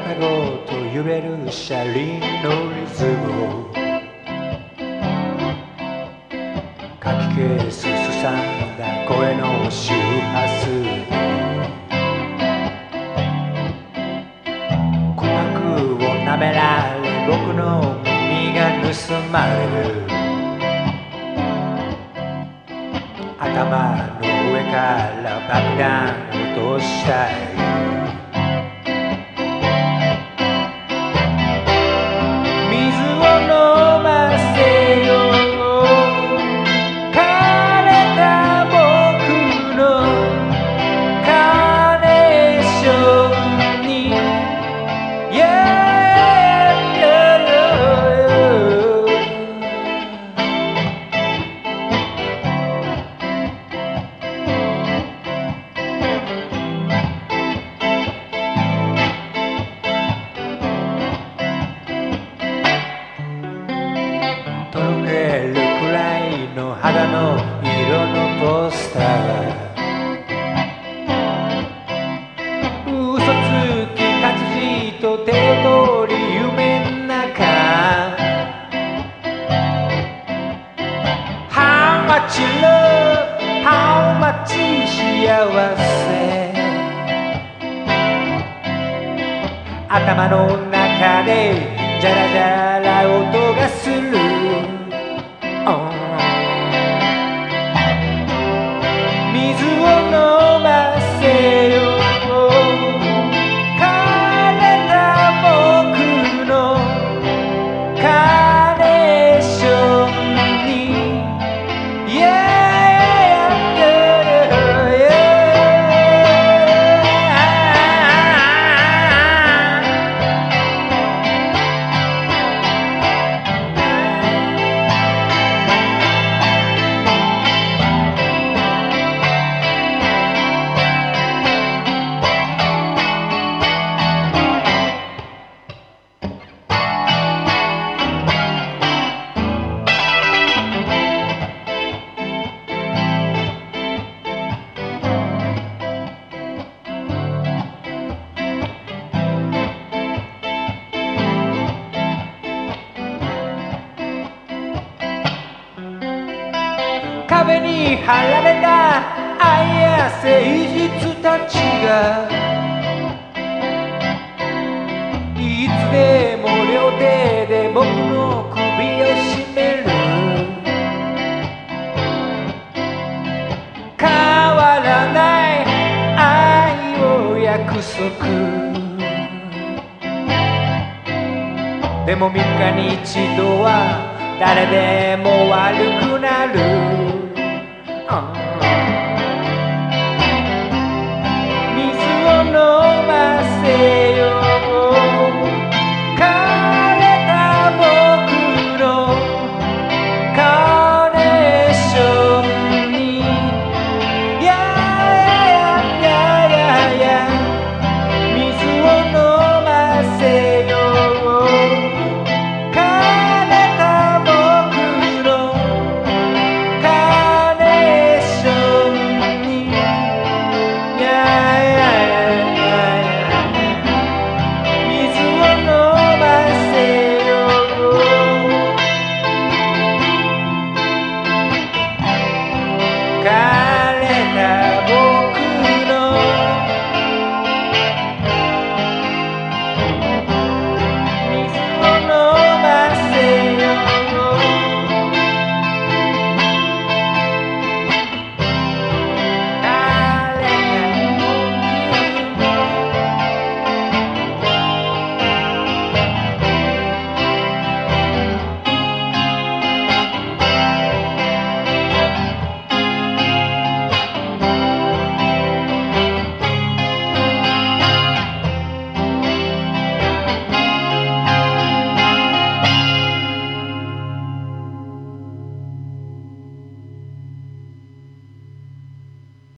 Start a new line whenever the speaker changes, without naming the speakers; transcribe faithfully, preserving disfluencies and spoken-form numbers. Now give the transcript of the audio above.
かごと揺れる車輪のリズムをかき消すすさんだ声の周波数に鼓膜を舐められ僕の耳が盗まれる頭の上から爆弾落としたい肌の色のポスター嘘つき活字と手取り夢の中 How much love How much 幸せ頭の中でジャラジャラ音がする、oh水を飲ませよ枯れた僕のカーネーションに Yeah壁に貼られた愛や誠実たちがいつでも両手で僕の首を絞める変わらない愛を約束でもみっかに一度は誰でも悪くなる、oh.